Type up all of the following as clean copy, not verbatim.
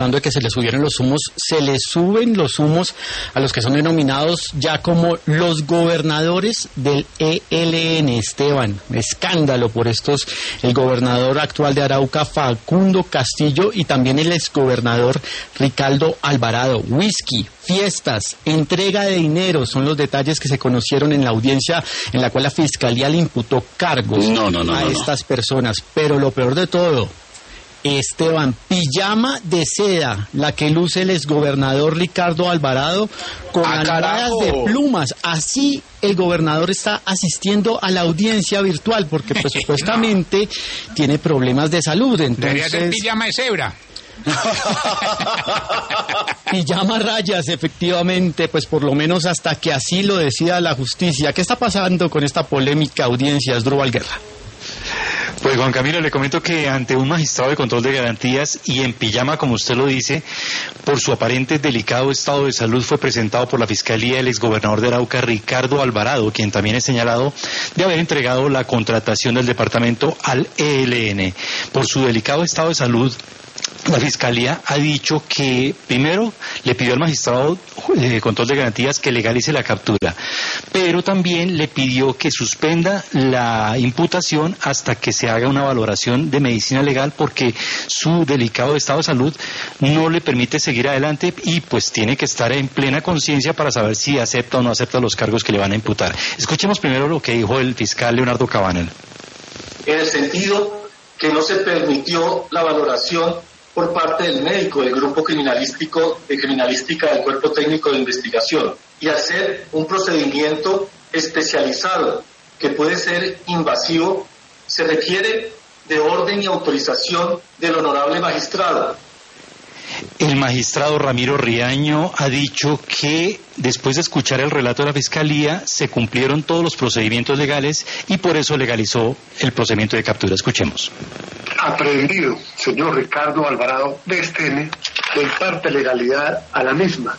de que se le subieron los humos, se le suben los humos a los que son denominados ya como los gobernadores del ELN, Esteban. Escándalo por estos, el gobernador actual de Arauca, Facundo Castillo, y también el exgobernador Ricardo Alvarado. Whisky, fiestas, entrega de dinero, son los detalles que se conocieron en la audiencia en la cual la Fiscalía le imputó cargos a estas personas. Pero lo peor de todo, Esteban, pijama de seda, la que luce el exgobernador Ricardo Alvarado, con almohadas de plumas. Así el gobernador está asistiendo a la audiencia virtual, porque pues, supuestamente tiene problemas de salud. Entonces, debería ser pijama de cebra. Pijama rayas, efectivamente, pues por lo menos hasta que así lo decida la justicia. ¿Qué está pasando con esta polémica audiencia, Asdrúbal Guerra? Pues Juan Camilo, le comento que ante un magistrado de control de garantías y en pijama, como usted lo dice, por su aparente delicado estado de salud, fue presentado por la Fiscalía el exgobernador de Arauca, Ricardo Alvarado, quien también es señalado de haber entregado la contratación del departamento al ELN. Por su delicado estado de salud, la Fiscalía ha dicho que primero le pidió al magistrado de control de garantías que legalice la captura, pero también le pidió que suspenda la imputación hasta que se haga una valoración de medicina legal, porque su delicado estado de salud no le permite seguir adelante y pues tiene que estar en plena conciencia para saber si acepta o no acepta los cargos que le van a imputar. Escuchemos primero lo que dijo el fiscal Leonardo Cabanel. En el sentido que no se permitió la valoración por parte del médico del grupo criminalística del Cuerpo Técnico de Investigación, y al ser un procedimiento especializado que puede ser invasivo, se requiere de orden y autorización del honorable magistrado. El magistrado Ramiro Riaño ha dicho que después de escuchar el relato de la Fiscalía se cumplieron todos los procedimientos legales y por eso legalizó el procedimiento de captura. Escuchemos. Aprehendido, señor Ricardo Alvarado de Estene, le imparte legalidad a la misma.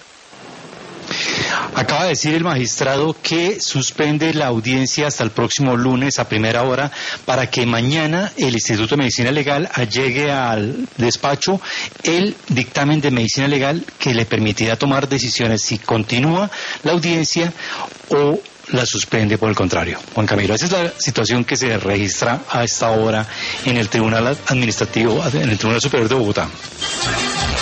Acaba de decir el magistrado que suspende la audiencia hasta el próximo lunes a primera hora para que mañana el Instituto de Medicina Legal allegue al despacho el dictamen de medicina legal que le permitirá tomar decisiones si continúa la audiencia o la suspende por el contrario. Juan Camilo, esa es la situación que se registra a esta hora en el Tribunal Administrativo, en el Tribunal Superior de Bogotá.